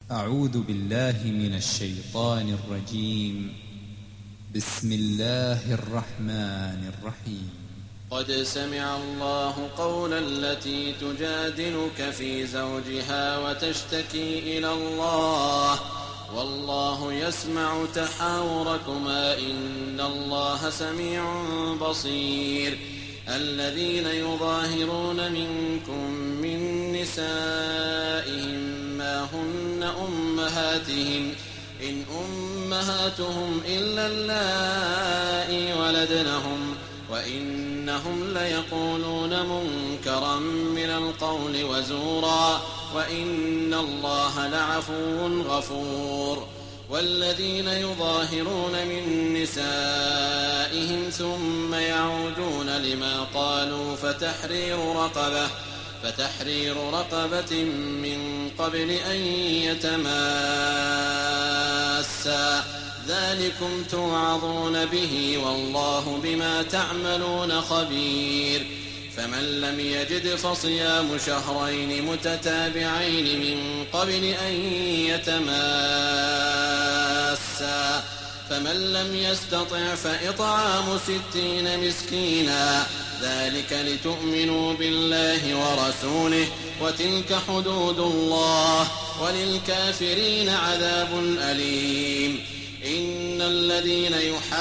أعوذ بالله من الشيطان الرجيم. بسم الله الرحمن الرحيم. قد سمع الله قول التي تجادلك في زوجها وتشتكي إلى الله والله يسمع تحاوركما إن الله سميع بصير. الذين يظاهرون منكم من نسائهم ما هن أمهاتهم إن أمهاتهم إلا اللائي ولدنهم وإنهم ليقولون منكرا من القول وزورا وإن الله لعفو غفور. والذين يظاهرون من نسائهم ثم يعودون لما قالوا فتحرير رقبة من قبل أن يتماسا ذلكم توعظون به والله بما تعملون خبير. فمن لم يجد فصيام شهرين متتابعين من قبل أن يتماسا فمن لم يستطع فإطعام 60 مسكينا ذلك لتؤمنوا بالله ورسوله وتلك حدود الله وللكافرين عذاب أليم. إن الذين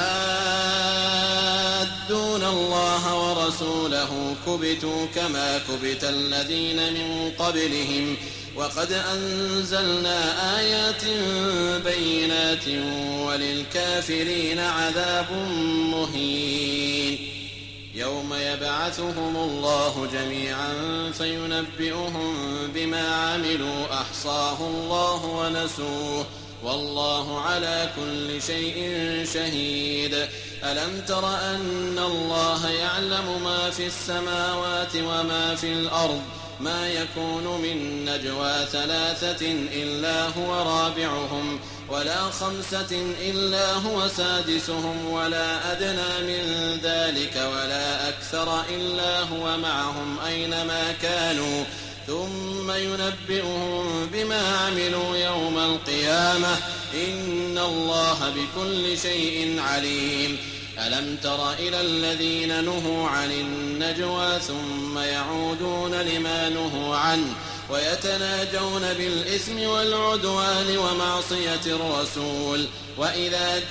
يحادون الله ورسوله كبتوا كما كبت الذين من قبلهم وقد أنزلنا آيات بينات وللكافرين عذاب مهين. يوم يبعثهم الله جميعا فينبئهم بما عملوا أحصاه الله ونسوه والله على كل شيء شهيد. ألم تر أن الله يعلم ما في السماوات وما في الأرض ما يكون من نجوى 3 إلا هو رابعهم ولا 5 إلا هو سادسهم ولا أدنى من ذلك ولا أكثر إلا هو معهم أينما كانوا ثم ينبئهم بما عملوا يوم القيامة إن الله بكل شيء عليم. ألم تر إلى الذين نهوا عن النجوى ثم يعودون لما نهوا عنه ويتناجون بالإثم والعدوان ومعصية الرسول وإذا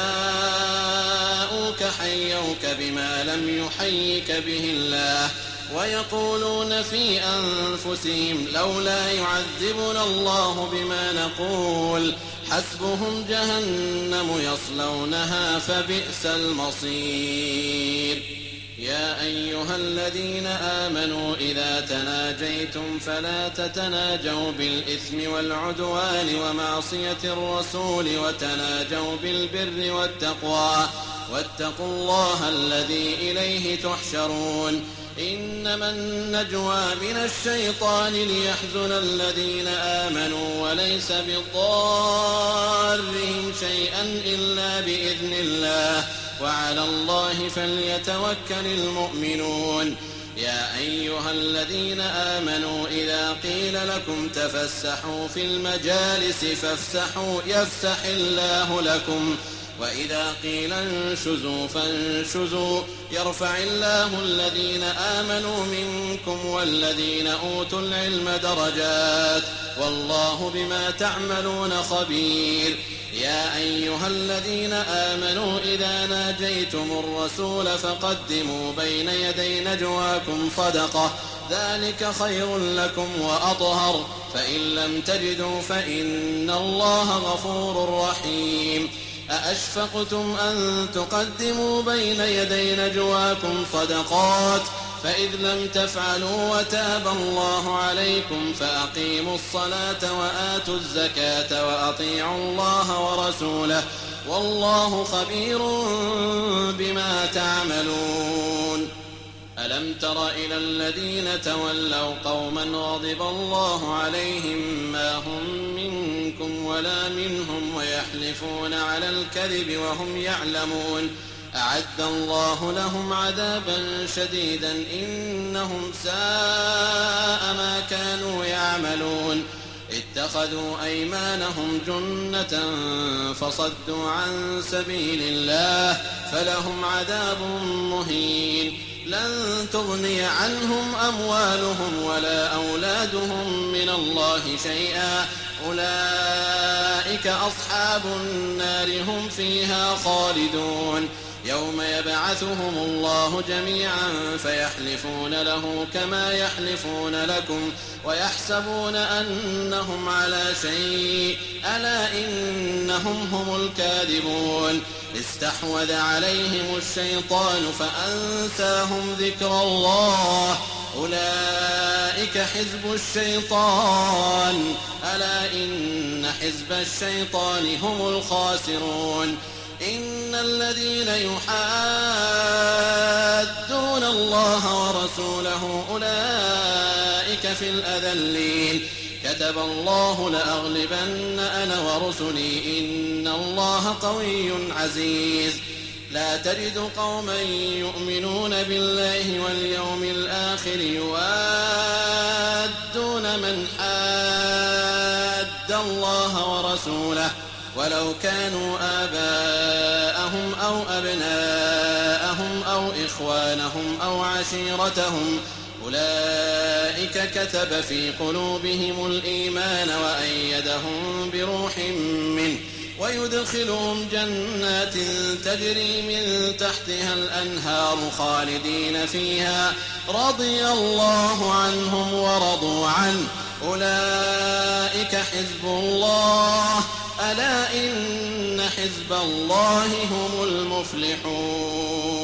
جاءوك حيوك بما لم يحيك به الله ويقولون في أنفسهم لولا يعذبنا الله بما نقول حسبهم جهنم يصلونها فبئس المصير. يا أيها الذين آمنوا إذا تناجيتم فلا تتناجوا بالإثم والعدوان ومعصية الرسول وتناجوا بالبر والتقوى واتقوا الله الذي إليه تحشرون. إنما النجوى من الشيطان ليحزن الذين آمنوا وليس بضارهم شيئا إلا بإذن الله وعلى الله فليتوكل المؤمنون. يا أيها الذين آمنوا إذا قيل لكم تفسحوا في المجالس فافسحوا يفسح الله لكم وإذا قيل انشزوا فانشزوا يرفع الله الذين آمنوا منكم والذين أوتوا العلم درجات والله بما تعملون خبير. يا أيها الذين آمنوا إذا ناجيتم الرسول فقدموا بين يدي نجواكم صدقة ذلك خير لكم وأطهر فإن لم تجدوا فإن الله غفور رحيم. أأشفقتم أن تقدموا بين يدي نجواكم صدقات فإذ لم تفعلوا وتاب الله عليكم فأقيموا الصلاة وآتوا الزكاة وأطيعوا الله ورسوله والله خبير بما تعملون. ألم تر إلى الذين تولوا قوما غضب الله عليهم ما هم منكم ولا منهم ويحلفون على الكذب وهم يعلمون أعد الله لهم عذابا شديدا إنهم ساء ما كانوا يعملون. اتخذوا أيمانهم جنة فصدوا عن سبيل الله فلهم عذاب مهين. لن تغني عنهم أموالهم ولا أولادهم من الله شيئا أولئك أصحاب النار هم فيها خالدون. يوم يبعثهم الله جميعا فيحلفون له كما يحلفون لكم ويحسبون أنهم على شيء ألا إنهم هم الكاذبون. استحوذ عليهم الشيطان فأنساهم ذكر الله أولئك حزب الشيطان ألا إن حزب الشيطان هم الخاسرون. إن الذين يحادون الله ورسوله أولئك في الأذلين. كتب الله لأغلبن أنا ورسلي إن الله قوي عزيز. لا تجد قوما يؤمنون بالله واليوم الآخر يوادون من حاد الله ورسوله ولو كانوا آباءهم أو أبناءهم أو إخوانهم أو عشيرتهم أولئك كتب في قلوبهم الإيمان وأيدهم بروح منه ويدخلهم جنات تجري من تحتها الأنهار خالدين فيها رضي الله عنهم ورضوا عنه أولئك حزب الله ألا إن حزب الله هم المفلحون.